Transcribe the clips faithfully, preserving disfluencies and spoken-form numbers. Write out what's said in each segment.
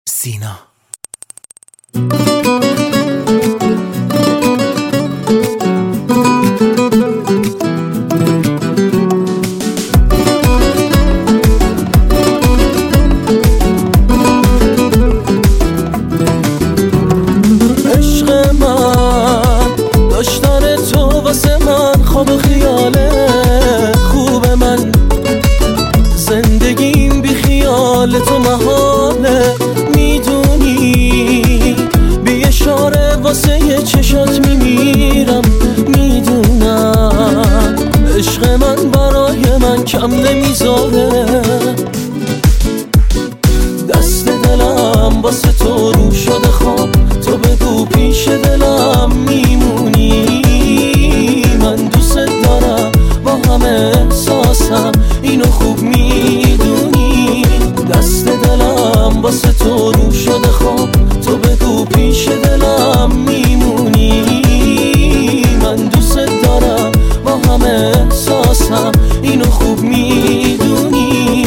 سینا. عشق من داشتن تو واسه من خواب و خیاله خوب من، زندگیم بی خیال تو محاله. میدونی بی اشاره واسه یه چشات میمیرم، میدونم عشق من برای من کم نمیذاره. دست دلم واسه تو رو شده خواب، تو بگو پیش دلم میمونی. من دوست دارم با همه احساسم، اینو خوب میدونی. دست دلم واسه تو رو شده خواب، تو بگو پیش دلم میمونی. من دوست دارم با همه احساسم، اینو خوب میدونی.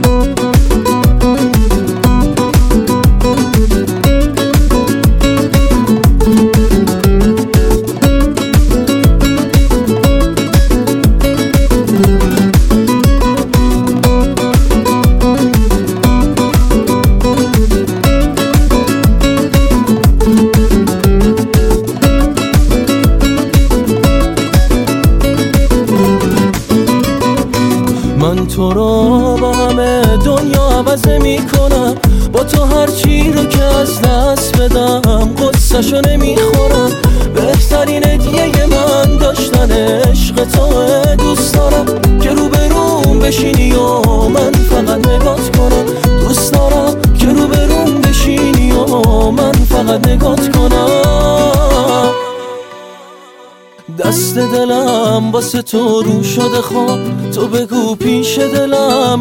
من تو رو با همه دنیا عوض میکنم، با تو هر چی رو که از دست بدم قصه‌شو نمیخورم. بهترین هدیه من داشتن عشق تو، دوست دارم که روبروم بشینی و من فقط نگات کنم. دوست دارم که روبروم بشینی و من فقط نگات کنم. دست دلم واسه تو رو شده خواب، تو بگو پیش دلم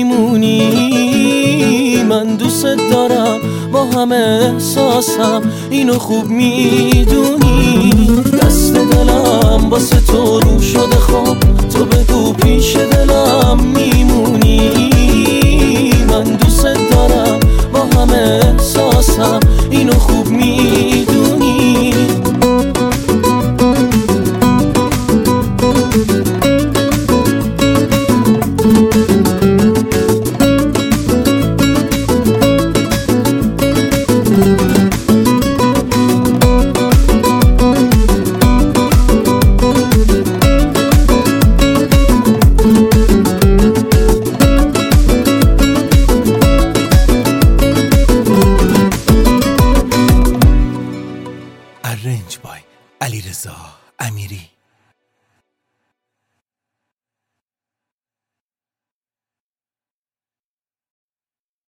میمونی. من دوست دارم با همه احساسم، اینو خوب میدونی. دست دلم واسه تو رو شده خواب، تو بگو پیش دلم میمونی. من دوست دارم با همه احساسم، اینو خوب میدونی. Arranged by علیرضا امیری.